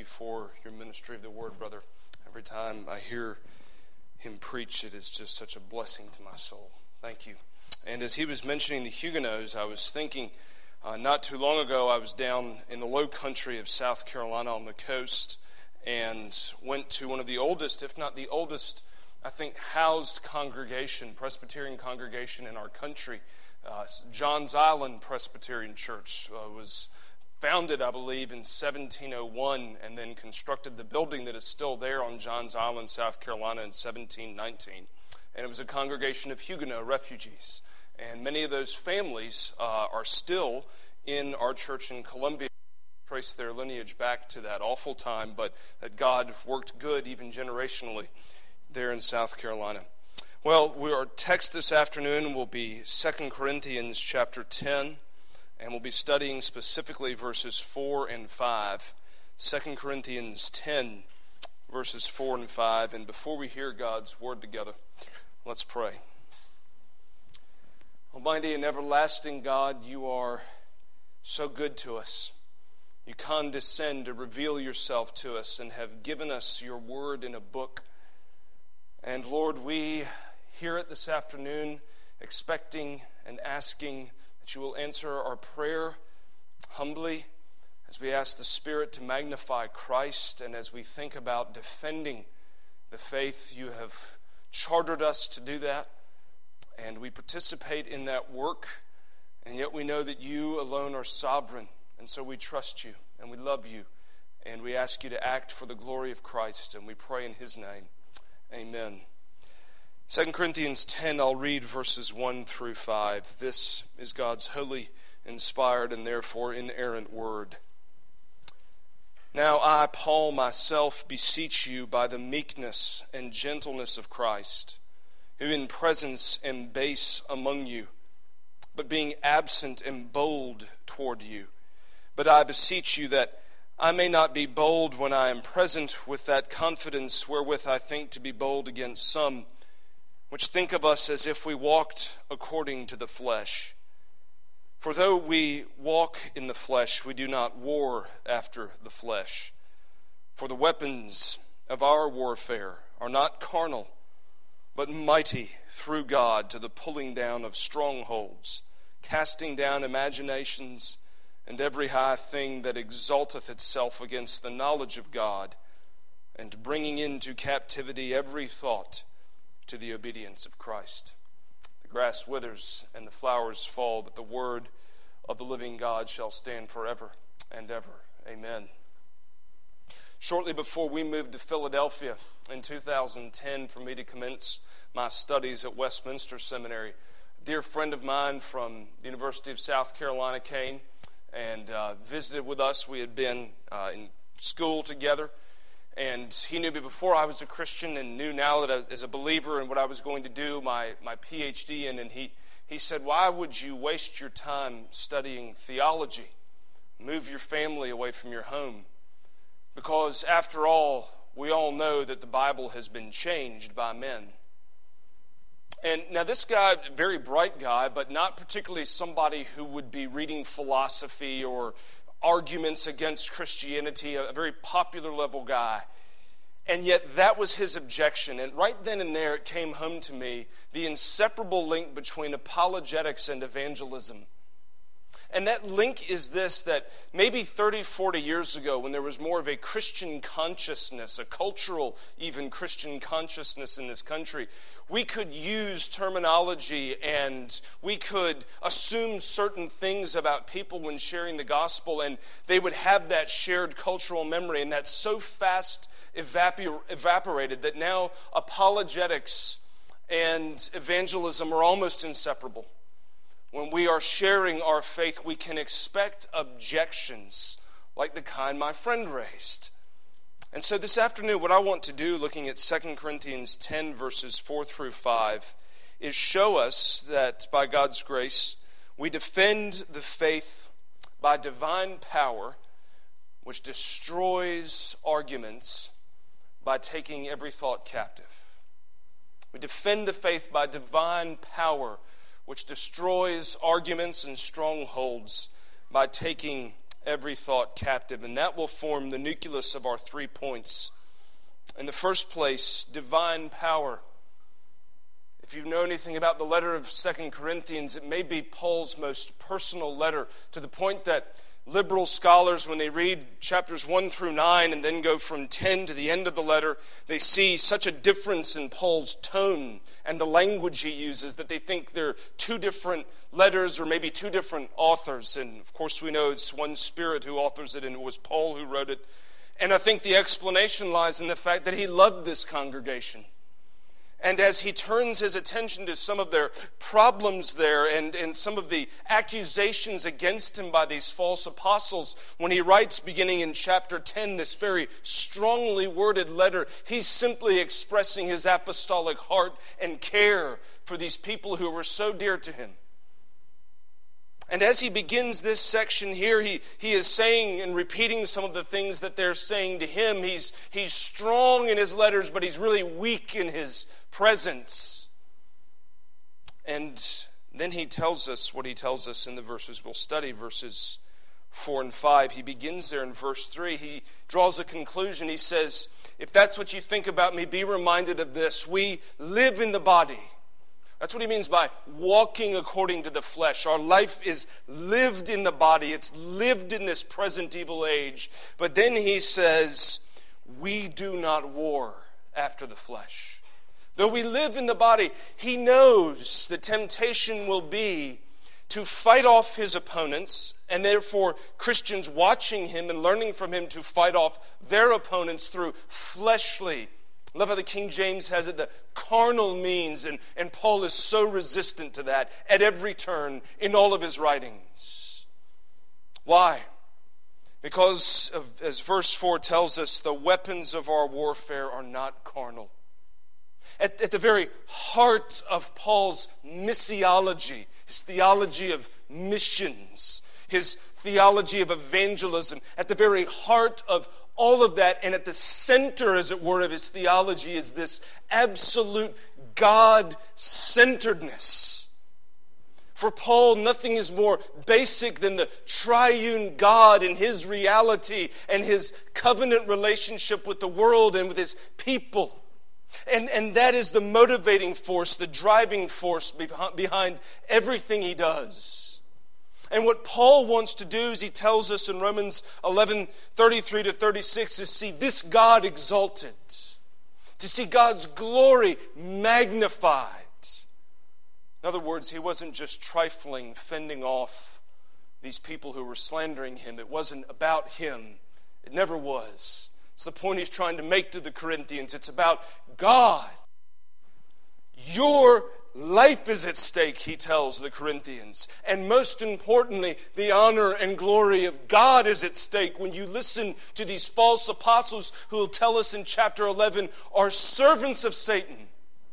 for your ministry of the word, brother. Every time I hear him preach, it is just such a blessing to my soul. Thank you. And as he was mentioning the Huguenots, I was thinking, not too long ago, I was down in the low country of South Carolina on the coast and went to one of the oldest, if not the oldest, I think, housed congregation, Presbyterian congregation in our country. Johns Island Presbyterian Church was founded, I believe, in 1701 and then constructed the building that is still there on Johns Island, South Carolina in 1719. And it was a congregation of Huguenot refugees. And many of those families are still in our church in Columbia. Trace their lineage back to that awful time, but that God worked good even generationally there in South Carolina. Well, our text this afternoon will be 2 Corinthians chapter 10, and we'll be studying specifically verses 4 and 5. 2 Corinthians 10, verses 4 and 5. And before we hear God's word together, let's pray. Almighty and everlasting God, you are so good to us. You condescend to reveal yourself to us and have given us your word in a book. And Lord, we hear it this afternoon, expecting and asking that you will answer our prayer humbly as we ask the Spirit to magnify Christ and as we think about defending the faith. You have chartered us to do that, and we participate in that work, and yet we know that you alone are sovereign. And so we trust you, and we love you, and we ask you to act for the glory of Christ, and we pray in his name. Amen. 2 Corinthians 10, I'll read verses 1 through 5. This is God's holy, inspired, and therefore inerrant word. Now I, Paul, myself beseech you by the meekness and gentleness of Christ, who in presence am base among you, but being absent am bold toward you. But I beseech you that I may not be bold when I am present with that confidence wherewith I think to be bold against some, which think of us as if we walked according to the flesh. For though we walk in the flesh, we do not war after the flesh. For the weapons of our warfare are not carnal, but mighty through God to the pulling down of strongholds, casting down imaginations, and every high thing that exalteth itself against the knowledge of God, and bringing into captivity every thought to the obedience of Christ. The grass withers and the flowers fall, but the word of the living God shall stand forever and ever. Amen. Shortly before we moved to Philadelphia in 2010 for me to commence my studies at Westminster Seminary, a dear friend of mine from the University of South Carolina came and visited with us. We had been in school together, and he knew me before I was a Christian and knew now that as a believer and what I was going to do my PhD in. And he said, why would you waste your time studying theology? Move your family away from your home. Because after all, we all know that the Bible has been changed by men. And now this guy, very bright guy, but not particularly somebody who would be reading philosophy or arguments against Christianity, a very popular level guy. And yet that was his objection. And right then and there it came home to me, the inseparable link between apologetics and evangelism. And that link is this, that maybe 30, 40 years ago, when there was more of a Christian consciousness, a cultural even Christian consciousness in this country, we could use terminology and we could assume certain things about people when sharing the gospel, and they would have that shared cultural memory, and that's so fast evaporated that now apologetics and evangelism are almost inseparable. When we are sharing our faith, we can expect objections like the kind my friend raised. And so this afternoon, what I want to do, looking at 2 Corinthians 10, verses 4 through 5, is show us that by God's grace, we defend the faith by divine power, which destroys arguments by taking every thought captive. We defend the faith by divine power, which destroys arguments and strongholds by taking every thought captive. And that will form the nucleus of our 3 points. In the first place, divine power. If you know anything about the letter of 2 Corinthians, it may be Paul's most personal letter, to the point that liberal scholars, when they read chapters 1 through 9 and then go from 10 to the end of the letter, they see such a difference in Paul's tone and the language he uses that they think they're 2 different letters or maybe 2 different authors. And of course we know it's one Spirit who authors it, and it was Paul who wrote it. And I think the explanation lies in the fact that he loved this congregation. And as he turns his attention to some of their problems there and some of the accusations against him by these false apostles, when he writes, beginning in chapter 10, this very strongly worded letter, he's simply expressing his apostolic heart and care for these people who were so dear to him. And as he begins this section here, he is saying and repeating some of the things that they're saying to him. He's strong in his letters, but he's really weak in his presence. And then he tells us what he tells us in the verses we'll study, verses 4 and 5. He begins there in verse 3. He draws a conclusion. He says, if that's what you think about me, be reminded of this. We live in the body. That's what he means by walking according to the flesh. Our life is lived in the body. It's lived in this present evil age. But then he says, we do not war after the flesh. Though we live in the body, he knows the temptation will be to fight off his opponents, and therefore Christians watching him and learning from him to fight off their opponents through fleshly. I love how the King James has it, the carnal means, and Paul is so resistant to that at every turn in all of his writings. Why? Because, as verse 4 tells us, the weapons of our warfare are not carnal. At the very heart of Paul's missiology, his theology of missions, his theology of evangelism, at the very heart of all of that, and at the center, as it were, of his theology is this absolute God-centeredness. For Paul, nothing is more basic than the triune God and his reality and his covenant relationship with the world and with his people. And that is the motivating force, the driving force behind everything he does. And what Paul wants to do, as he tells us in Romans 11:33-36, is see this God exalted, to see God's glory magnified. In other words, he wasn't just trifling, fending off these people who were slandering him. It wasn't about him. It never was. It's the point he's trying to make to the Corinthians. It's about God. Your life is at stake, he tells the Corinthians. And most importantly, the honor and glory of God is at stake when you listen to these false apostles who will tell us in chapter 11 are servants of Satan.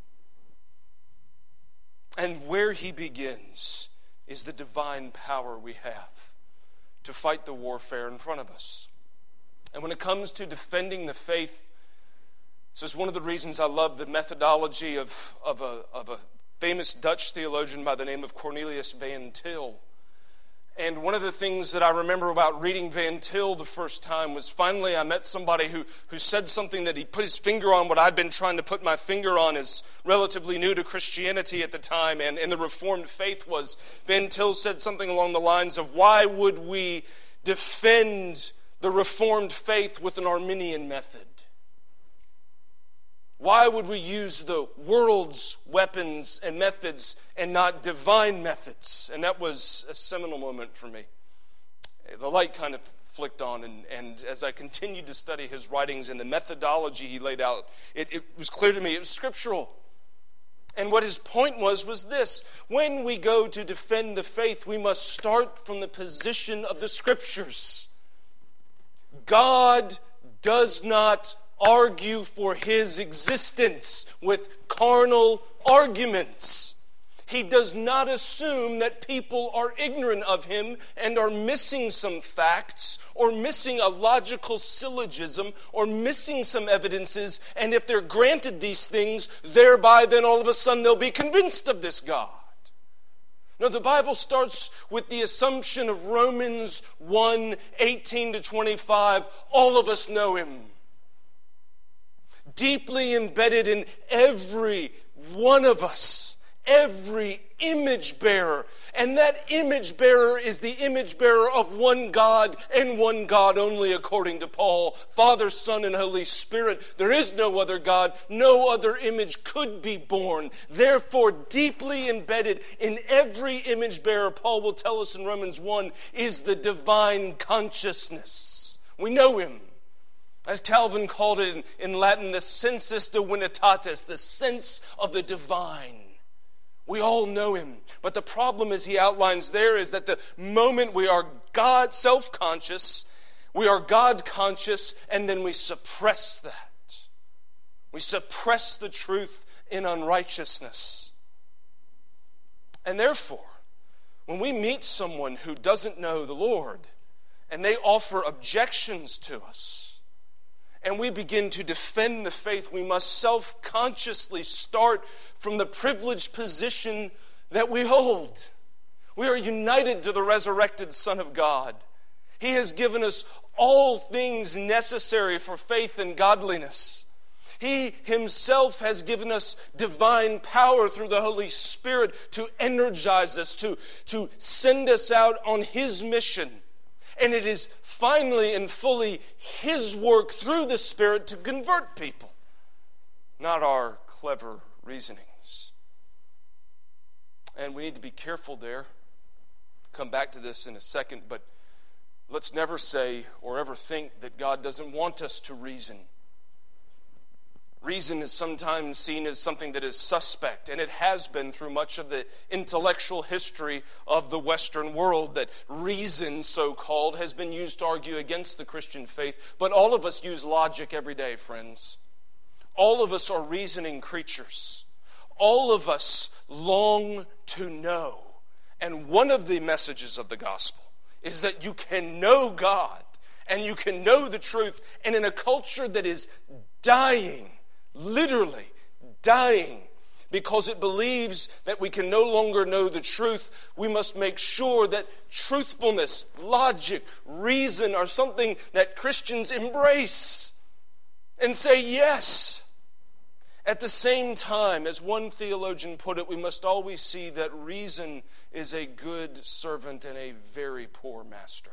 And where he begins is the divine power we have to fight the warfare in front of us. And when it comes to defending the faith, this is one of the reasons I love the methodology of a famous Dutch theologian by the name of Cornelius Van Til. And one of the things that I remember about reading Van Til the first time was finally I met somebody who said something that he put his finger on what I'd been trying to put my finger on as relatively new to Christianity at the time and the Reformed faith was. Van Til said something along the lines of, why would we defend the Reformed faith with an Arminian method? Why would we use the world's weapons and methods and not divine methods? And that was a seminal moment for me. The light kind of flicked on, and as I continued to study his writings and the methodology he laid out, it was clear to me it was scriptural. And what his point was this: when we go to defend the faith, we must start from the position of the Scriptures. God does not argue for his existence with carnal arguments. He does not assume that people are ignorant of him and are missing some facts or missing a logical syllogism or missing some evidences, and if they're granted these things, thereby then all of a sudden they'll be convinced of this God. No, the Bible starts with the assumption of Romans 1:18-25. All of us know him. Deeply embedded in every one of us, every image bearer. And that image bearer is the image bearer of one God and one God only, according to Paul. Father, Son, and Holy Spirit. There is no other God. No other image could be born. Therefore, deeply embedded in every image bearer, Paul will tell us in Romans 1, is the divine consciousness. We know him. As Calvin called it in Latin, the sensus divinitatis, the sense of the divine. We all know him. But the problem, as he outlines there, is that the moment we are God self-conscious, we are God conscious, and then we suppress that. We suppress the truth in unrighteousness. And therefore, when we meet someone who doesn't know the Lord, and they offer objections to us, and we begin to defend the faith, we must self-consciously start from the privileged position that we hold. We are united to the resurrected Son of God. He has given us all things necessary for faith and godliness. He himself has given us divine power through the Holy Spirit to energize us, to send us out on his mission. And it is finally and fully his work through the Spirit to convert people, not our clever reasonings. And we need to be careful there. Come back to this in a second, but let's never say or ever think that God doesn't want us to reason. Reason is sometimes seen as something that is suspect, and it has been through much of the intellectual history of the Western world, that reason, so-called, has been used to argue against the Christian faith. But all of us use logic every day, friends. All of us are reasoning creatures. All of us long to know. And one of the messages of the gospel is that you can know God, and you can know the truth, and in a culture that is dying, literally dying, because it believes that we can no longer know the truth, we must make sure that truthfulness, logic, reason are something that Christians embrace and say yes. At the same time, as one theologian put it, we must always see that reason is a good servant and a very poor master.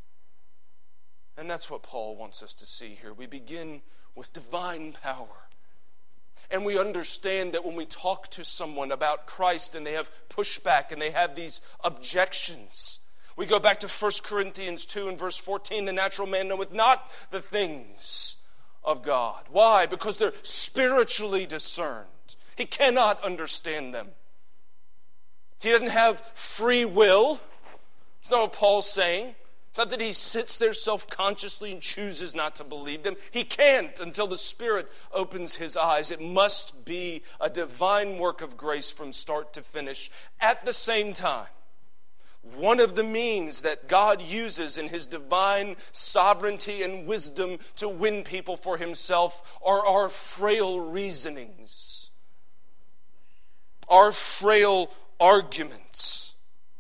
And that's what Paul wants us to see here. We begin with divine power. And we understand that when we talk to someone about Christ and they have pushback and they have these objections, we go back to 1 Corinthians 2 and verse 14, the natural man knoweth not the things of God. Why? Because they're spiritually discerned. He cannot understand them. He doesn't have free will. It's not what Paul's saying. It's not that he sits there self-consciously and chooses not to believe them. He can't until the Spirit opens his eyes. It must be a divine work of grace from start to finish. At the same time, one of the means that God uses in his divine sovereignty and wisdom to win people for himself are our frail reasonings, our frail arguments.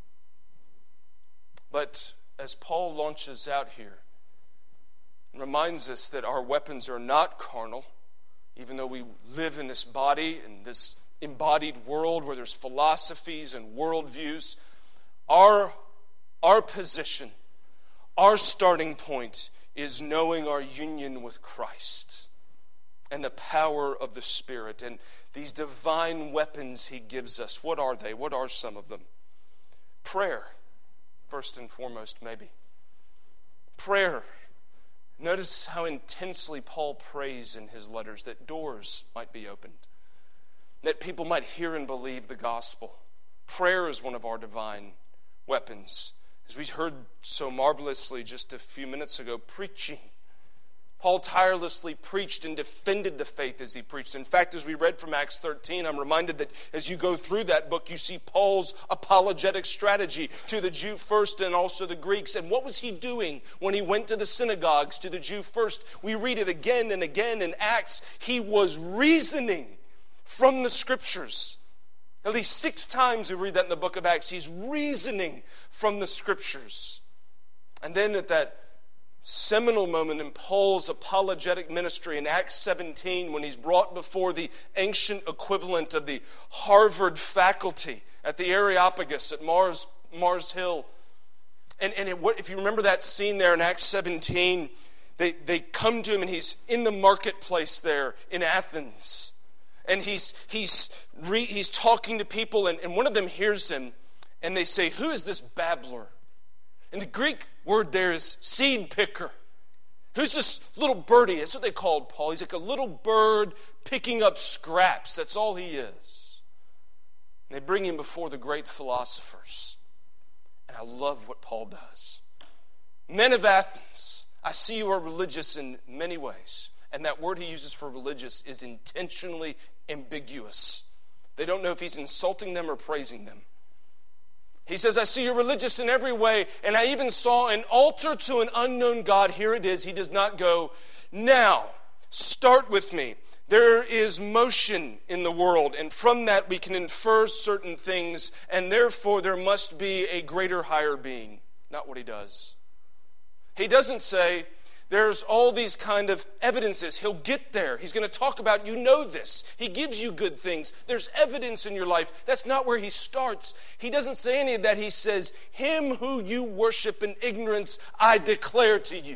But as Paul launches out here and reminds us that our weapons are not carnal, even though we live in this body, in this embodied world where there's philosophies and worldviews, our position, our starting point is knowing our union with Christ and the power of the Spirit and these divine weapons he gives us. What are they? What are some of them? Prayer. First and foremost, maybe. Prayer. Notice how intensely Paul prays in his letters that doors might be opened, that people might hear and believe the gospel. Prayer is one of our divine weapons. As we heard so marvelously just a few minutes ago, preaching. Paul tirelessly preached and defended the faith as he preached. In fact, as we read from Acts 13, I'm reminded that as you go through that book, you see Paul's apologetic strategy to the Jew first and also the Greeks. And what was he doing when he went to the synagogues to the Jew first? We read it again and again in Acts. He was reasoning from the Scriptures. At least 6 times we read that in the book of Acts. He's reasoning from the Scriptures. And then at that seminal moment in Paul's apologetic ministry in Acts 17, when he's brought before the ancient equivalent of the Harvard faculty at the Areopagus at Mars Hill. And if you remember that scene there in Acts 17, they come to him and he's in the marketplace there in Athens. And he's talking to people, and one of them hears him, and they say, "Who is this babbler?" And the Greek word there is seed picker. Who's this little birdie? That's what they called Paul. He's like a little bird picking up scraps. That's all he is. And they bring him before the great philosophers. And I love what Paul does. Men of Athens, I see you are religious in many ways. And that word he uses for religious is intentionally ambiguous. They don't know if he's insulting them or praising them. He says, I see you're religious in every way, and I even saw an altar to an unknown God. Here it is. He does not go, now, start with me. There is motion in the world, and from that we can infer certain things, and therefore there must be a greater, higher being. Not what he does. He doesn't say, there's all these kind of evidences. He'll get there. He's going to talk about, you know this. He gives you good things. There's evidence in your life. That's not where he starts. He doesn't say any of that. He says, him who you worship in ignorance, I declare to you.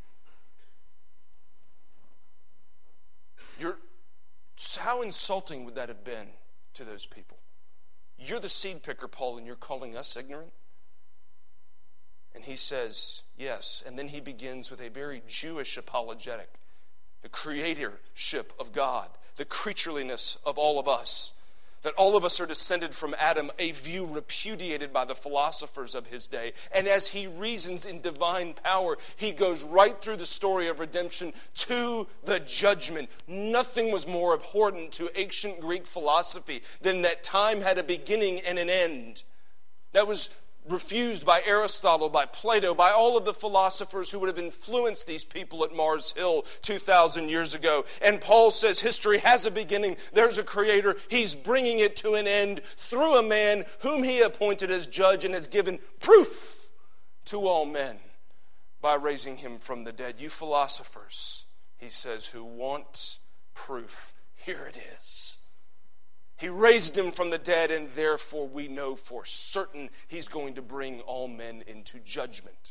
How insulting would that have been to those people? You're the seed picker, Paul, and you're calling us ignorant? And he says, yes. And then he begins with a very Jewish apologetic. The creatorship of God. The creatureliness of all of us. That all of us are descended from Adam, a view repudiated by the philosophers of his day. And as he reasons in divine power, he goes right through the story of redemption to the judgment. Nothing was more abhorrent to ancient Greek philosophy than that time had a beginning and an end. That was refused by Aristotle, by Plato, by all of the philosophers who would have influenced these people at Mars Hill 2,000 years ago. And Paul says history has a beginning. There's a creator. He's bringing it to an end through a man whom he appointed as judge and has given proof to all men by raising him from the dead. You philosophers, he says, who want proof, here it is. He raised him from the dead, and therefore we know for certain he's going to bring all men into judgment.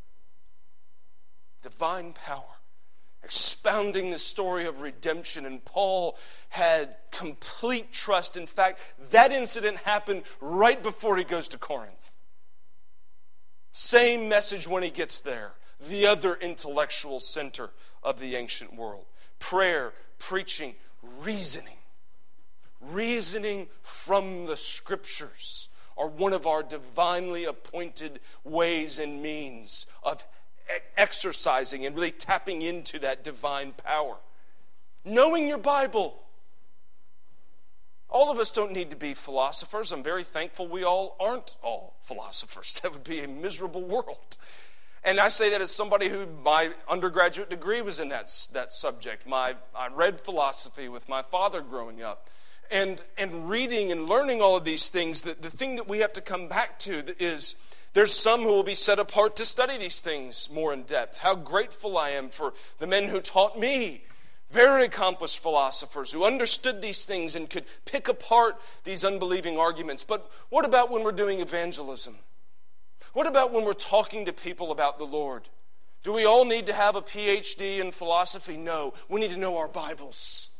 Divine power, expounding the story of redemption, and Paul had complete trust. In fact, that incident happened right before he goes to Corinth. Same message when he gets there, the other intellectual center of the ancient world. Prayer, preaching, reasoning. Reasoning from the Scriptures are one of our divinely appointed ways and means of exercising and really tapping into that divine power. Knowing your Bible. All of us don't need to be philosophers. I'm very thankful we all aren't all philosophers. That would be a miserable world. And I say that as somebody who, my undergraduate degree was in that subject. I read philosophy with my father growing up. And reading and learning all of these things, the thing that we have to come back to is there's some who will be set apart to study these things more in depth. How grateful I am for the men who taught me, very accomplished philosophers who understood these things and could pick apart these unbelieving arguments. But what about when we're doing evangelism? What about when we're talking to people about the Lord? Do we all need to have a PhD in philosophy? No, we need to know our Bibles.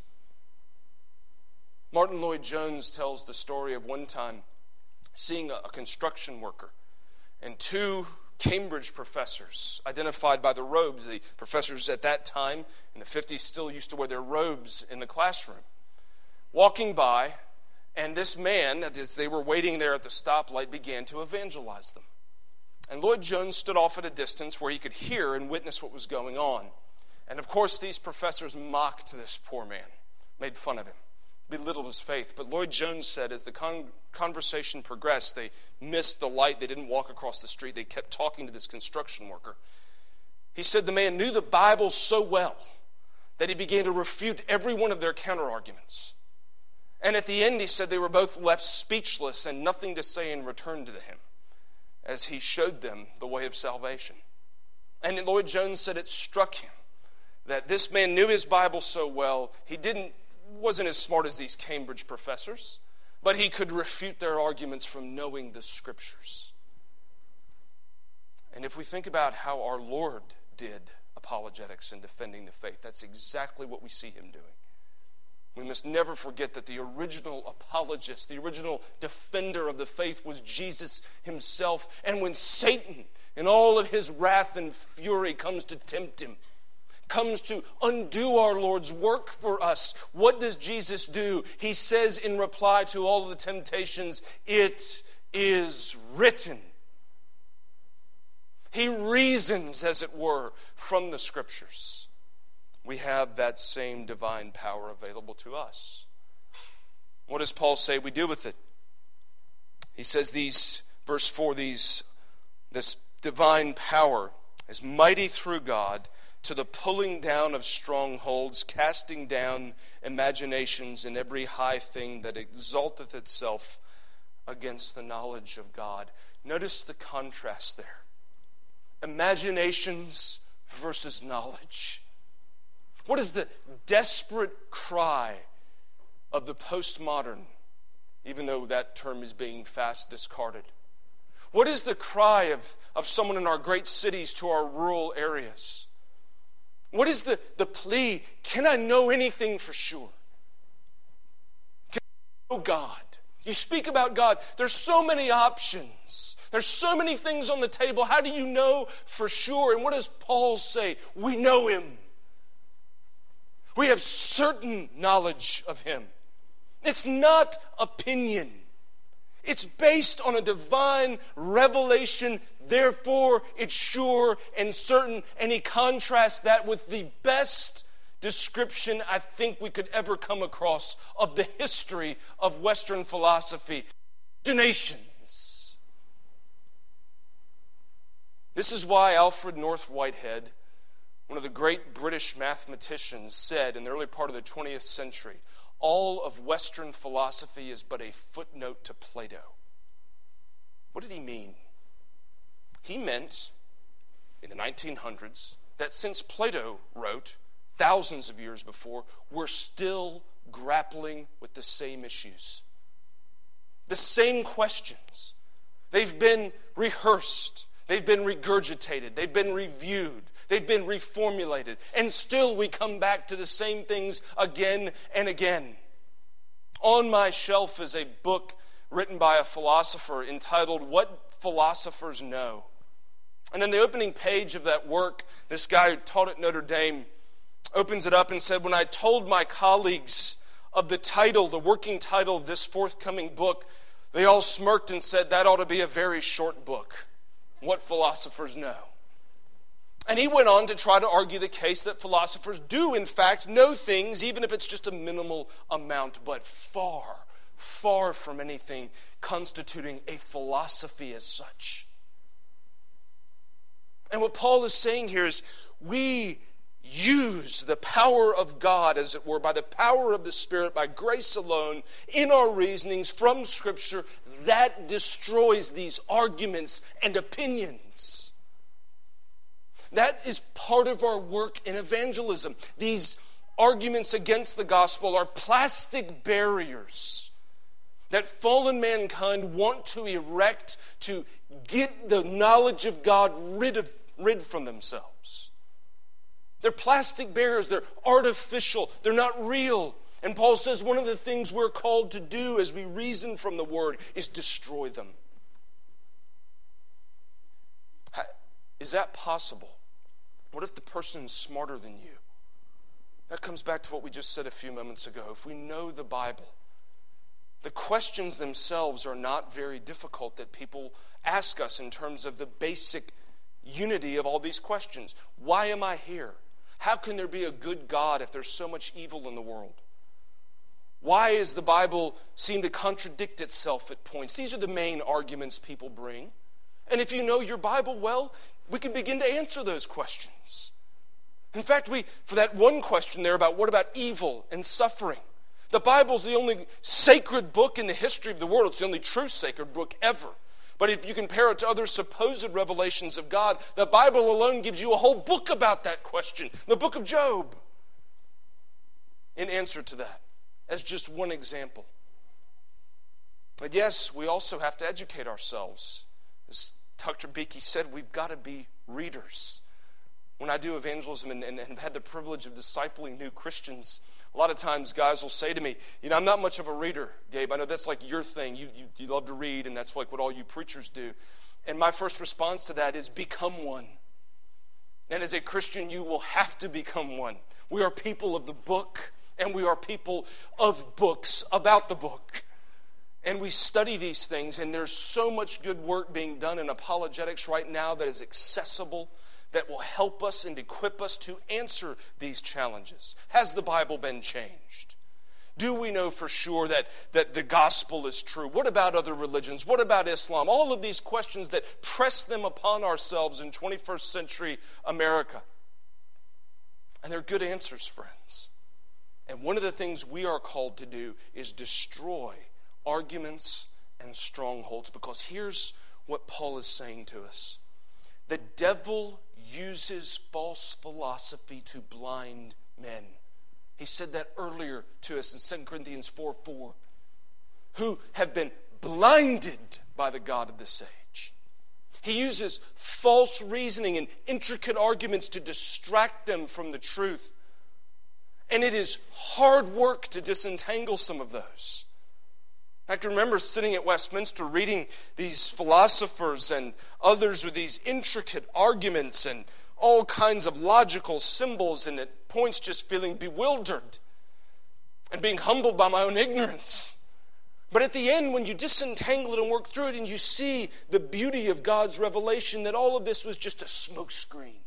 Martin Lloyd-Jones tells the story of one time seeing a construction worker and 2 Cambridge professors identified by the robes. The professors at that time in the 50s still used to wear their robes in the classroom. Walking by, and this man, as they were waiting there at the stoplight, began to evangelize them. And Lloyd-Jones stood off at a distance where he could hear and witness what was going on. And of course these professors mocked this poor man, made fun of him, belittled his faith. But Lloyd-Jones said as the conversation progressed, they missed the light. They didn't walk across the street. They kept talking to this construction worker. He said the man knew the Bible so well that he began to refute every one of their counter-arguments. And at the end, he said they were both left speechless and nothing to say in return to him as he showed them the way of salvation. And Lloyd Jones said it struck him that this man knew his Bible so well, he wasn't as smart as these Cambridge professors, but he could refute their arguments from knowing the Scriptures. And if we think about how our Lord did apologetics and defending the faith, that's exactly what we see him doing. We must never forget that the original apologist, the original defender of the faith was Jesus himself. And when Satan, in all of his wrath and fury, comes to tempt him, comes to undo our Lord's work for us, what does Jesus do? He says in reply to all of the temptations, "It is written." He reasons, as it were, from the Scriptures. We have that same divine power available to us. What does Paul say we do with it? He says verse 4, this divine power is mighty through God to the pulling down of strongholds, casting down imaginations and every high thing that exalteth itself against the knowledge of God. Notice the contrast there. Imaginations versus knowledge. What is the desperate cry of the postmodern, even though that term is being fast discarded? What is the cry of someone in our great cities to our rural areas? What is the plea? Can I know anything for sure? Can I know God? You speak about God. There's so many options. There's so many things on the table. How do you know for sure? And what does Paul say? We know Him. We have certain knowledge of Him. It's not opinion. It's based on a divine revelation. Therefore, it's sure and certain. And he contrasts that with the best description I think we could ever come across of the history of Western philosophy. Imaginations. This is why Alfred North Whitehead, one of the great British mathematicians, said in the early part of the 20th century, all of Western philosophy is but a footnote to Plato. What did he mean? He meant, in the 1900s, that since Plato wrote, thousands of years before, we're still grappling with the same issues. The same questions. They've been rehearsed. They've been regurgitated. They've been reviewed. They've been reformulated. And still we come back to the same things again and again. On my shelf is a book written by a philosopher entitled What Philosophers Know. And in the opening page of that work, this guy who taught at Notre Dame opens it up and said, when I told my colleagues of the title, the working title of this forthcoming book, they all smirked and said, that ought to be a very short book. What Philosophers Know. And he went on to try to argue the case that philosophers do, in fact, know things, even if it's just a minimal amount, but far, far from anything constituting a philosophy as such. And what Paul is saying here is we use the power of God, as it were, by the power of the Spirit, by grace alone, in our reasonings from Scripture, that destroys these arguments and opinions. That is part of our work in evangelism. These arguments against the gospel are plastic barriers that fallen mankind want to erect to get the knowledge of God rid from themselves. They're plastic barriers. They're artificial. They're not real. And Paul says one of the things we're called to do as we reason from the Word is destroy them. Is that possible? What if the person's smarter than you? That comes back to what we just said a few moments ago. If we know the Bible, the questions themselves are not very difficult that people ask us in terms of the basic unity of all these questions. Why am I here? How can there be a good God if there's so much evil in the world? Why does the Bible seem to contradict itself at points? These are the main arguments people bring. And if you know your Bible well, we can begin to answer those questions. In fact, for that one question there about what about evil and suffering, The Bible's the only sacred book in the history of the world. It's the only true sacred book ever. But if you compare it to other supposed revelations of God, the Bible alone gives you a whole book about that question. The book of Job. In answer to that, as just one example. But yes, we also have to educate ourselves. As Dr. Beakey said, we've got to be readers. When I do evangelism and have had the privilege of discipling new Christians, a lot of times guys will say to me, I'm not much of a reader, Gabe. I know that's like your thing. You love to read, and that's like what all you preachers do. And my first response to that is, become one. And as a Christian, you will have to become one. We are people of the book, and we are people of books about the book. And we study these things, and there's so much good work being done in apologetics right now that is accessible, that will help us and equip us to answer these challenges. Has the Bible been changed? Do we know for sure that the gospel is true? What about other religions? What about Islam? All of these questions that press them upon ourselves in 21st century America. And they're good answers, friends. And one of the things we are called to do is destroy arguments and strongholds. Because here's what Paul is saying to us. The devil uses false philosophy to blind men. He said that earlier to us in 2 Corinthians 4:4. Who have been blinded by the God of this age. He uses false reasoning and intricate arguments to distract them from the truth. And it is hard work to disentangle some of those. I can remember sitting at Westminster reading these philosophers and others with these intricate arguments and all kinds of logical symbols, and at points just feeling bewildered and being humbled by my own ignorance. But at the end, when you disentangle it and work through it, and you see the beauty of God's revelation, that all of this was just a smokescreen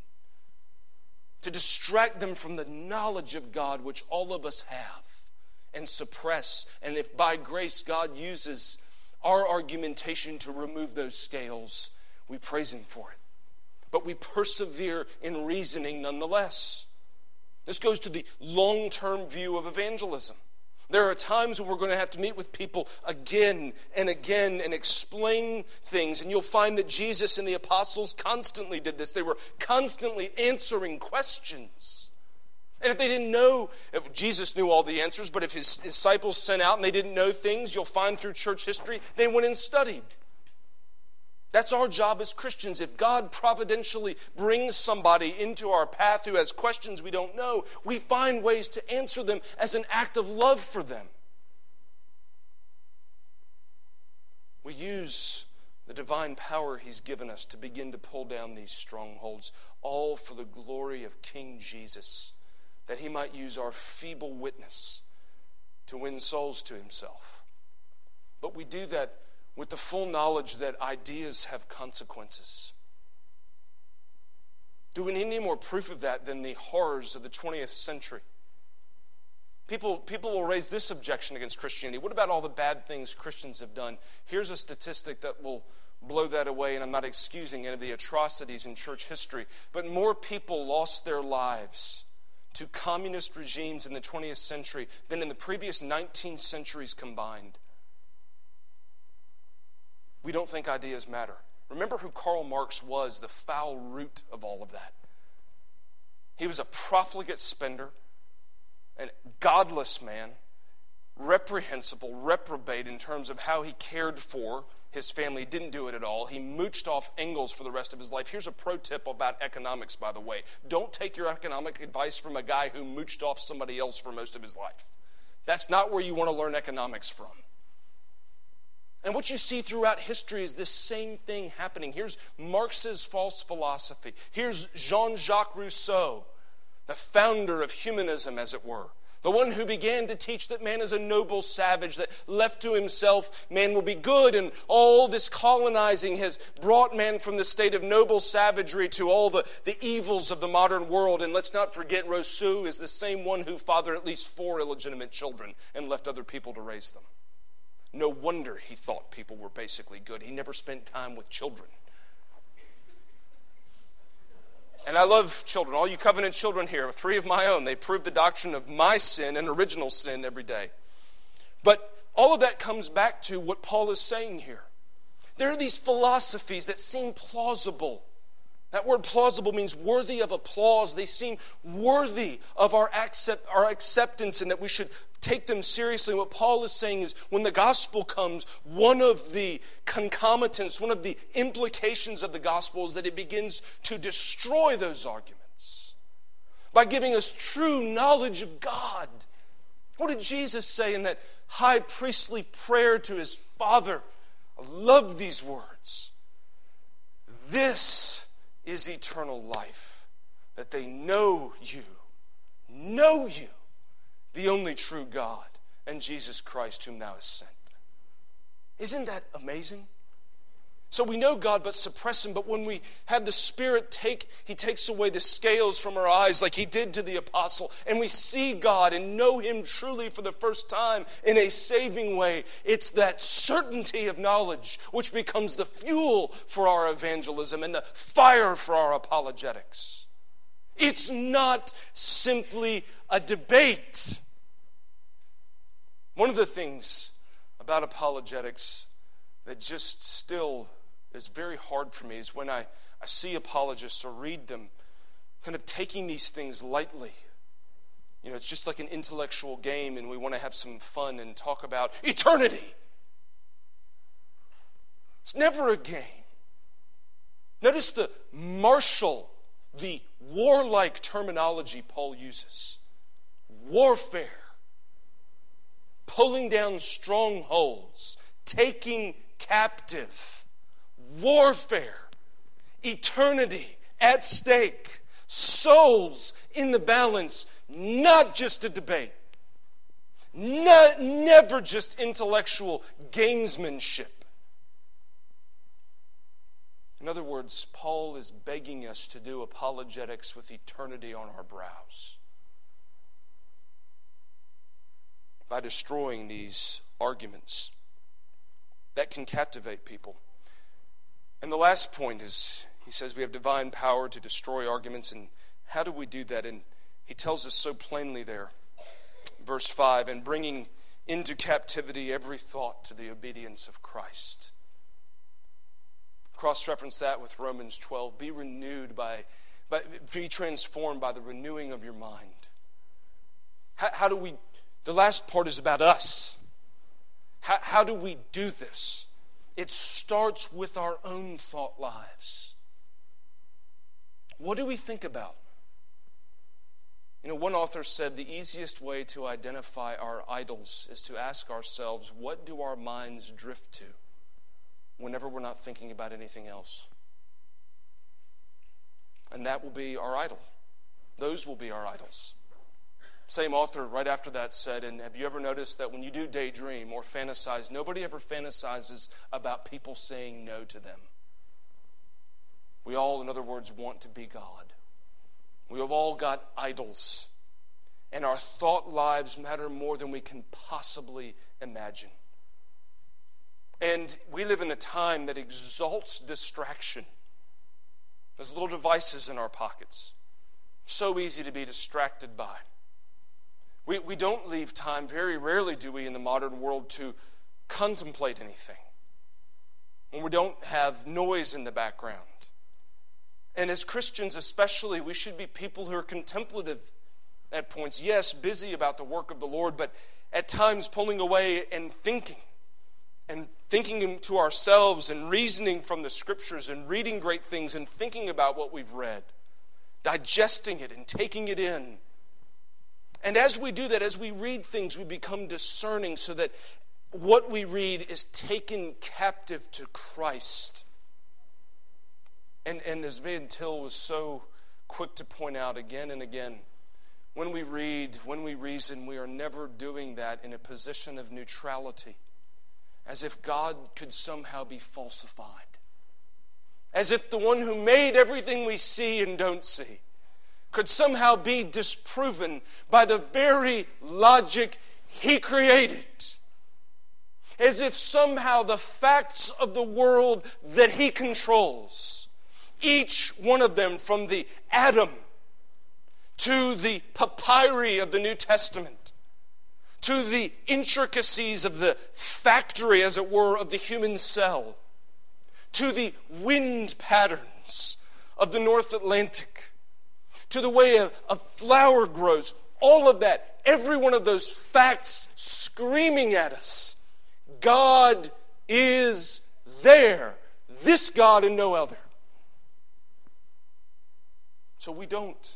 to distract them from the knowledge of God, which all of us have. And suppress. And if by grace God uses our argumentation to remove those scales, we praise Him for it. But we persevere in reasoning nonetheless. This goes to the long-term view of evangelism. There are times when we're going to have to meet with people again and again and explain things. And you'll find that Jesus and the apostles constantly did this. They were constantly answering questions. And if they didn't know, Jesus knew all the answers, but if his disciples sent out and they didn't know things, you'll find through church history, they went and studied. That's our job as Christians. If God providentially brings somebody into our path who has questions we don't know, we find ways to answer them as an act of love for them. We use the divine power He's given us to begin to pull down these strongholds, all for the glory of King Jesus, that He might use our feeble witness to win souls to Himself. But we do that with the full knowledge that ideas have consequences. Do we need any more proof of that than the horrors of the 20th century? People will raise this objection against Christianity. What about all the bad things Christians have done? Here's a statistic that will blow that away, and I'm not excusing any of the atrocities in church history, but more people lost their lives to communist regimes in the 20th century than in the previous 19 centuries combined. We don't think ideas matter. Remember who Karl Marx was, the foul root of all of that. He was a profligate spender, a godless man, reprehensible, reprobate in terms of how he cared for his family. He didn't do it at all. He mooched off Engels for the rest of his life. Here's a pro tip about economics, by the way. Don't take your economic advice from a guy who mooched off somebody else for most of his life. That's not where you want to learn economics from. And what you see throughout history is this same thing happening. Here's Marx's false philosophy. Here's Jean-Jacques Rousseau, the founder of humanism, as it were. The one who began to teach that man is a noble savage, that left to himself, man will be good. And all this colonizing has brought man from the state of noble savagery to all the evils of the modern world. And let's not forget, Rousseau is the same one who fathered at least 4 illegitimate children and left other people to raise them. No wonder he thought people were basically good. He never spent time with children. And I love children. All you covenant children here, 3 of my own, they prove the doctrine of my sin and original sin every day. But all of that comes back to what Paul is saying here. There are these philosophies that seem plausible. That word plausible means worthy of applause. They seem worthy of our acceptance, and that we should take them seriously. What Paul is saying is when the gospel comes, one of the concomitants, one of the implications of the gospel is that it begins to destroy those arguments by giving us true knowledge of God. What did Jesus say in that high priestly prayer to his Father? I love these words. This is eternal life, that they know you, the only true God, and Jesus Christ whom thou hast sent. Isn't that amazing? So we know God but suppress Him, but when we have the Spirit He takes away the scales from our eyes like He did to the apostle, and we see God and know Him truly for the first time in a saving way. It's that certainty of knowledge which becomes the fuel for our evangelism and the fire for our apologetics. It's not simply a debate. One of the things about apologetics that just still is very hard for me is when I see apologists or read them kind of taking these things lightly. You know, it's just like an intellectual game and we want to have some fun and talk about eternity. It's never a game. Notice the martial, the warlike terminology Paul uses. Warfare. Pulling down strongholds. Taking captive. Warfare, eternity at stake, souls in the balance, not just a debate, never just intellectual gamesmanship. In other words, Paul is begging us to do apologetics with eternity on our brows by destroying these arguments that can captivate people. And the last point is, he says we have divine power to destroy arguments. And how do we do that? And he tells us so plainly there. Verse 5, and bringing into captivity every thought to the obedience of Christ. Cross-reference that with Romans 12. Be transformed by the renewing of your mind. How do we, the last part is about us. How do we do this? It starts with our own thought lives. What do we think about? You know, one author said the easiest way to identify our idols is to ask ourselves, what do our minds drift to whenever we're not thinking about anything else? And that will be our idol. Those will be our idols. Same author right after that said, and have you ever noticed that when you do daydream or fantasize, nobody ever fantasizes about people saying no to them. We all, in other words, want to be God. We have all got idols. And our thought lives matter more than we can possibly imagine. And we live in a time that exalts distraction. There's little devices in our pockets. So easy to be distracted by. We don't leave time, very rarely do we in the modern world, to contemplate anything. When we don't have noise in the background. And as Christians especially, we should be people who are contemplative at points. Yes, busy about the work of the Lord, but at times pulling away and thinking to ourselves and reasoning from the Scriptures and reading great things and thinking about what we've read, digesting it and taking it in. And as we do that, as we read things, we become discerning so that what we read is taken captive to Christ. And as Van Til was so quick to point out again and again, when we read, when we reason, we are never doing that in a position of neutrality, as if God could somehow be falsified, as if the one who made everything we see and don't see could somehow be disproven by the very logic He created. As if somehow the facts of the world that He controls, each one of them from the atom to the papyri of the New Testament, to the intricacies of the factory, as it were, of the human cell, to the wind patterns of the North Atlantic, to the way a flower grows, all of that, every one of those facts screaming at us, God is there. This God and no other. So we don't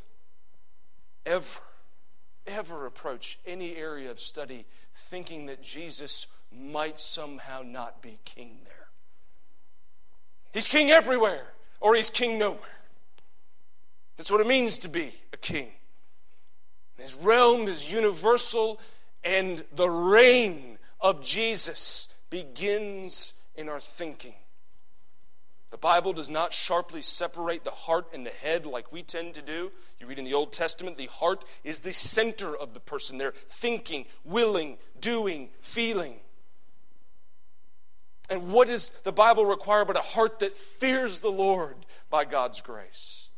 ever approach any area of study thinking that Jesus might somehow not be king there. He's king everywhere, or he's king nowhere. That's what it means to be a king. His realm is universal, and the reign of Jesus begins in our thinking. The Bible does not sharply separate the heart and the head like we tend to do. You read in the Old Testament, the heart is the center of the person. They're thinking, willing, doing, feeling. And what does the Bible require but a heart that fears the Lord by God's grace?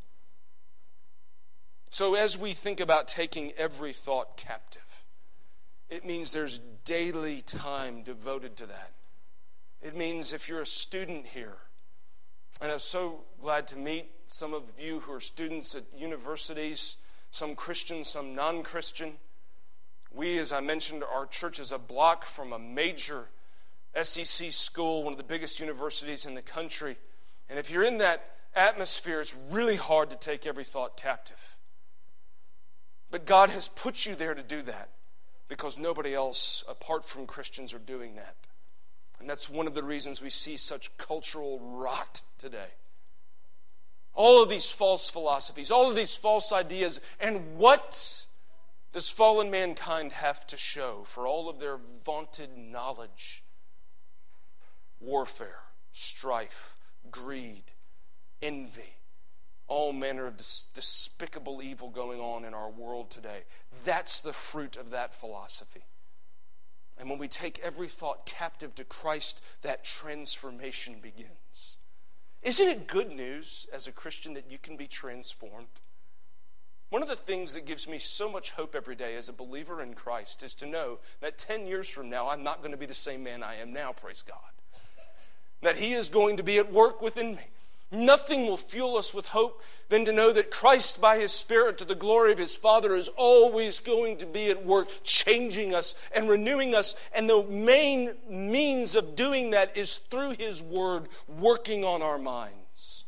So as we think about taking every thought captive, it means there's daily time devoted to that. It means if you're a student here, and I'm so glad to meet some of you who are students at universities, some Christian, some non-Christian. We, as I mentioned, our church is a block from a major SEC school, one of the biggest universities in the country. And if you're in that atmosphere, it's really hard to take every thought captive. But God has put you there to do that because nobody else, apart from Christians, are doing that. And that's one of the reasons we see such cultural rot today. All of these false philosophies, all of these false ideas, and what does fallen mankind have to show for all of their vaunted knowledge? Warfare, strife, greed, envy, all manner of despicable evil going on in our world today. That's the fruit of that philosophy. And when we take every thought captive to Christ, that transformation begins. Isn't it good news as a Christian that you can be transformed? One of the things that gives me so much hope every day as a believer in Christ is to know that 10 years from now, I'm not going to be the same man I am now, praise God. That He is going to be at work within me. Nothing will fuel us with hope than to know that Christ, by His Spirit, to the glory of His Father, is always going to be at work, changing us and renewing us. And the main means of doing that is through His Word, working on our minds.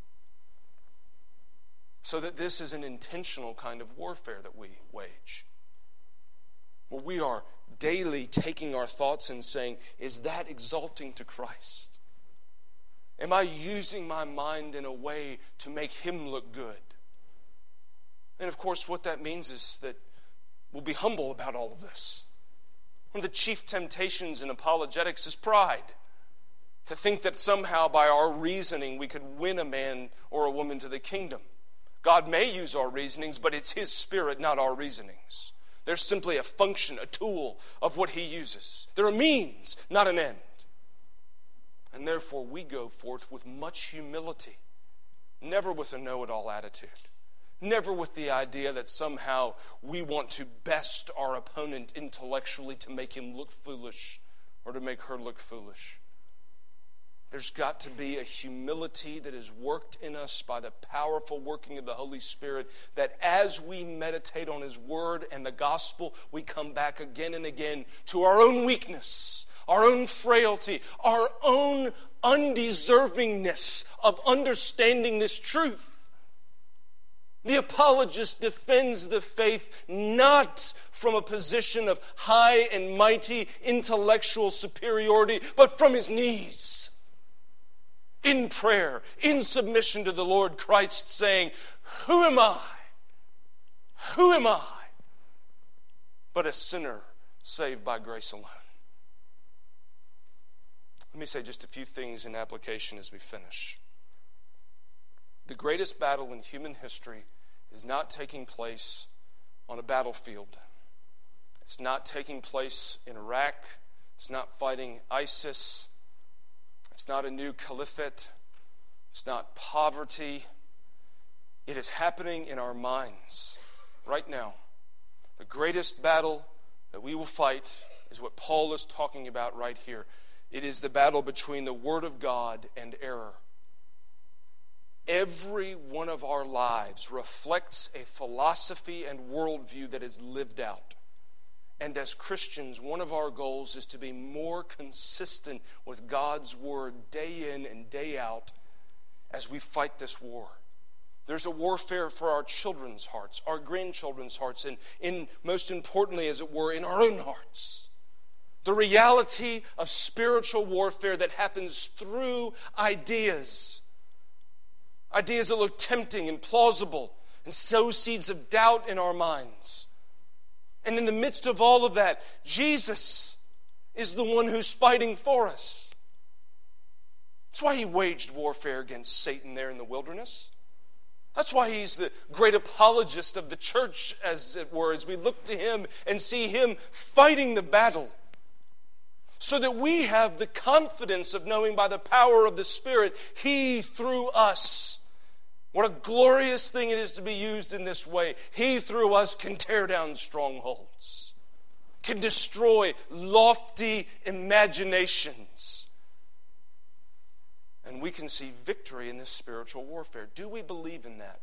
So that this is an intentional kind of warfare that we wage. Where we are daily taking our thoughts and saying, is that exalting to Christ? Am I using my mind in a way to make Him look good? And of course, what that means is that we'll be humble about all of this. One of the chief temptations in apologetics is pride. To think that somehow by our reasoning we could win a man or a woman to the kingdom. God may use our reasonings, but it's His Spirit, not our reasonings. They're simply a function, a tool of what He uses. They're a means, not an end. And therefore we go forth with much humility, never with a know-it-all attitude, never with the idea that somehow we want to best our opponent intellectually to make him look foolish or to make her look foolish. There's got to be a humility that is worked in us by the powerful working of the Holy Spirit, that as we meditate on His Word and the gospel, we come back again and again to our own weakness, our own frailty, our own undeservingness of understanding this truth. The apologist defends the faith not from a position of high and mighty intellectual superiority, but from his knees, in prayer, in submission to the Lord Christ, saying, who am I? Who am I? But a sinner saved by grace alone. Let me say just a few things in application as we finish. The greatest battle in human history is not taking place on a battlefield. It's not taking place in Iraq. It's not fighting ISIS. It's not a new caliphate. It's not poverty. It is happening in our minds right now. The greatest battle that we will fight is what Paul is talking about right here. It is the battle between the Word of God and error. Every one of our lives reflects a philosophy and worldview that is lived out. And as Christians, one of our goals is to be more consistent with God's Word day in and day out as we fight this war. There's a warfare for our children's hearts, our grandchildren's hearts, and most importantly, as it were, in our own hearts. The reality of spiritual warfare that happens through ideas. Ideas that look tempting and plausible and sow seeds of doubt in our minds. And in the midst of all of that, Jesus is the one who's fighting for us. That's why he waged warfare against Satan there in the wilderness. That's why he's the great apologist of the church, as it were, as we look to him and see him fighting the battle. So that we have the confidence of knowing by the power of the Spirit, he through us. What a glorious thing it is to be used in this way. He through us can tear down strongholds, can destroy lofty imaginations. And we can see victory in this spiritual warfare. Do we believe in that?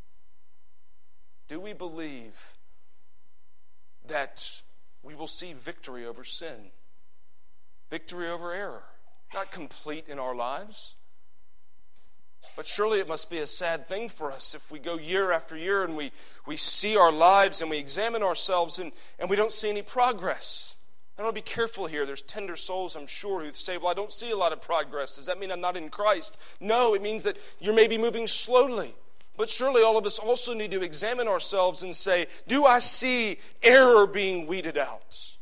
Do we believe that we will see victory over sin? Victory over error? Not complete in our lives. But surely it must be a sad thing for us if we go year after year and we see our lives and we examine ourselves and we don't see any progress. I want to be careful here. There's tender souls, I'm sure, who say, well, I don't see a lot of progress. Does that mean I'm not in Christ? No, it means that you're maybe moving slowly. But surely all of us also need to examine ourselves and say, do I see error being weeded out?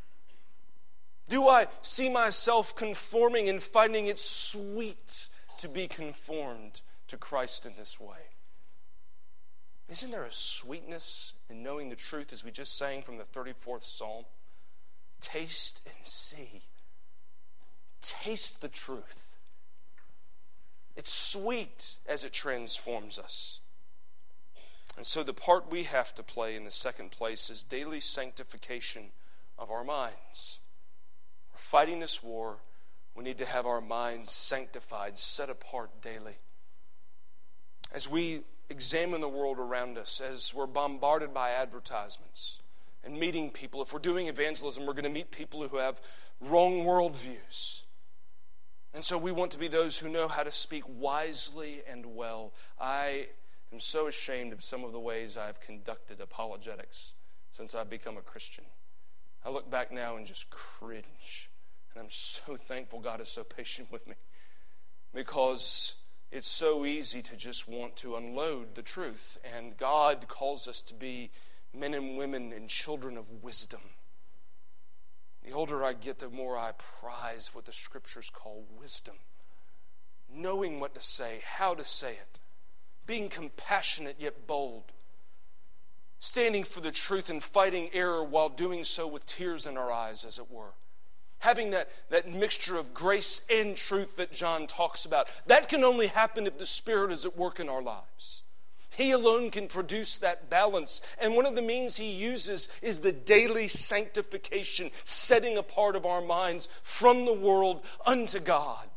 Do I see myself conforming and finding it sweet to be conformed to Christ in this way? Isn't there a sweetness in knowing the truth, as we just sang from the 34th Psalm? Taste and see. Taste the truth. It's sweet as it transforms us. And so the part we have to play in the second place is daily sanctification of our minds. We're fighting this war. We need to have our minds sanctified, set apart daily. As we examine the world around us, as we're bombarded by advertisements and meeting people, if we're doing evangelism, we're going to meet people who have wrong worldviews. And so we want to be those who know how to speak wisely and well. I am so ashamed of some of the ways I've conducted apologetics since I've become a Christian. I look back now and just cringe. And I'm so thankful God is so patient with me, because it's so easy to just want to unload the truth. And God calls us to be men and women and children of wisdom. The older I get, the more I prize what the Scriptures call wisdom. Knowing what to say, how to say it. Being compassionate yet bold. Standing for the truth and fighting error while doing so with tears in our eyes, as it were. Having that mixture of grace and truth that John talks about. That can only happen if the Spirit is at work in our lives. He alone can produce that balance. And one of the means he uses is the daily sanctification, setting apart of our minds from the world unto God.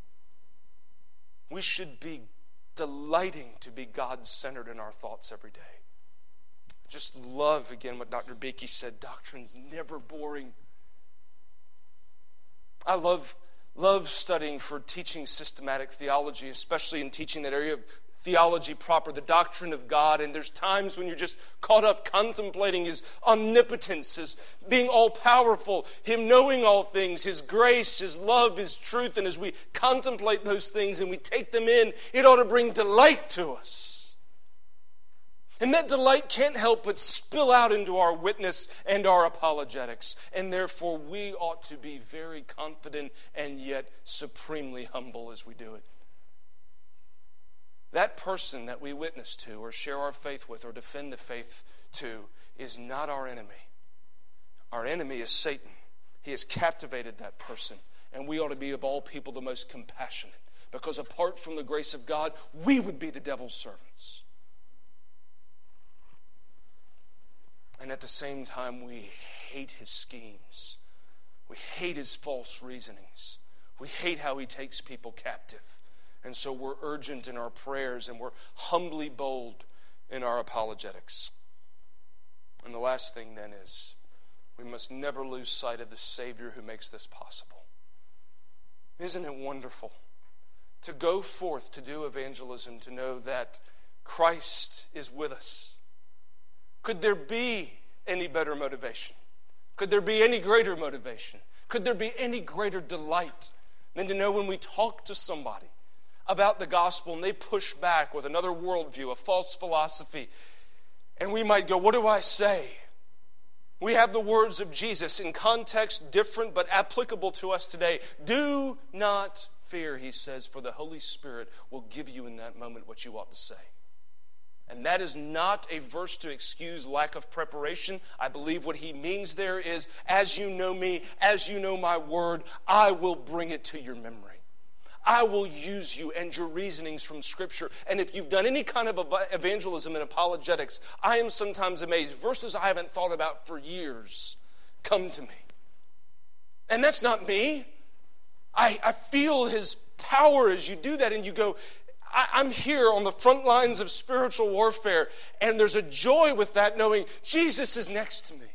We should be delighting to be God-centered in our thoughts every day. I just love, again, what Dr. Beakey said. Doctrine's never boring. I love studying for teaching systematic theology, especially in teaching that area of theology proper, the doctrine of God. And there's times when you're just caught up contemplating His omnipotence, His being all-powerful, Him knowing all things, His grace, His love, His truth. And as we contemplate those things and we take them in, it ought to bring delight to us. And that delight can't help but spill out into our witness and our apologetics. And therefore, we ought to be very confident and yet supremely humble as we do it. That person that we witness to or share our faith with or defend the faith to is not our enemy. Our enemy is Satan. He has captivated that person. And we ought to be, of all people, the most compassionate. Because apart from the grace of God, we would be the devil's servants. And at the same time, we hate his schemes. We hate his false reasonings. We hate how he takes people captive. And so we're urgent in our prayers and we're humbly bold in our apologetics. And the last thing then is we must never lose sight of the Savior who makes this possible. Isn't it wonderful to go forth to do evangelism, to know that Christ is with us? Could there be any better motivation? Could there be any greater motivation? Could there be any greater delight than to know when we talk to somebody about the gospel and they push back with another worldview, a false philosophy, and we might go, what do I say? We have the words of Jesus in context different but applicable to us today. Do not fear, he says, for the Holy Spirit will give you in that moment what you ought to say. And that is not a verse to excuse lack of preparation. I believe what he means there is, as you know me, as you know my word, I will bring it to your memory. I will use you and your reasonings from Scripture. And if you've done any kind of evangelism and apologetics, I am sometimes amazed. Verses I haven't thought about for years come to me. And that's not me. I feel his power as you do that, and you go, I'm here on the front lines of spiritual warfare, and there's a joy with that, knowing Jesus is next to me.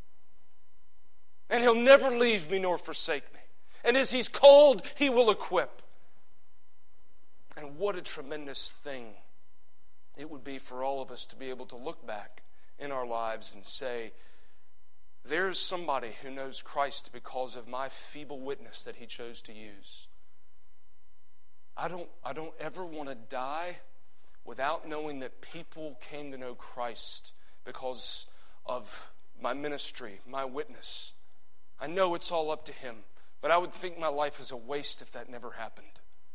And he'll never leave me nor forsake me. And as he's called, he will equip. And what a tremendous thing it would be for all of us to be able to look back in our lives and say, there's somebody who knows Christ because of my feeble witness that he chose to use. I don't ever want to die without knowing that people came to know Christ because of my ministry, my witness. I know it's all up to him, but I would think my life is a waste if that never happened.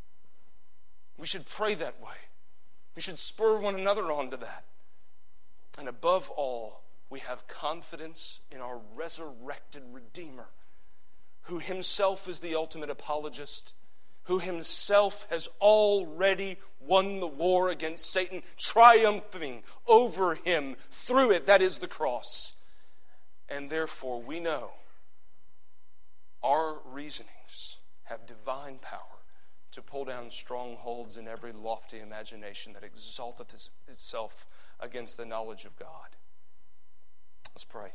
We should pray that way. We should spur one another on to that. And above all, we have confidence in our resurrected Redeemer, who himself is the ultimate apologist, who himself has already won the war against Satan, triumphing over him through it, that is the cross. And therefore we know our reasonings have divine power to pull down strongholds in every lofty imagination that exalteth itself against the knowledge of God. Let's pray.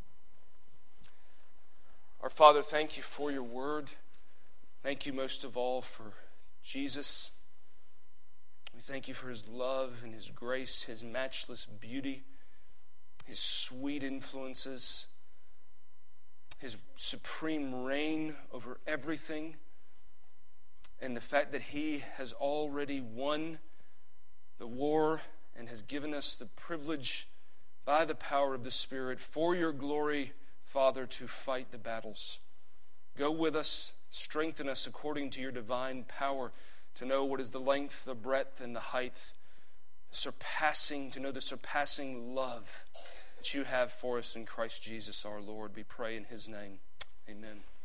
Our Father, thank you for your word. Thank you most of all for Jesus. We thank you for his love and his grace, his matchless beauty, his sweet influences, his supreme reign over everything, and the fact that he has already won the war and has given us the privilege by the power of the Spirit for your glory, Father, to fight the battles. Go with us, strengthen us according to your divine power to know what is the length, the breadth, and the height, to know the surpassing love that you have for us in Christ Jesus our Lord. We pray in his name. Amen.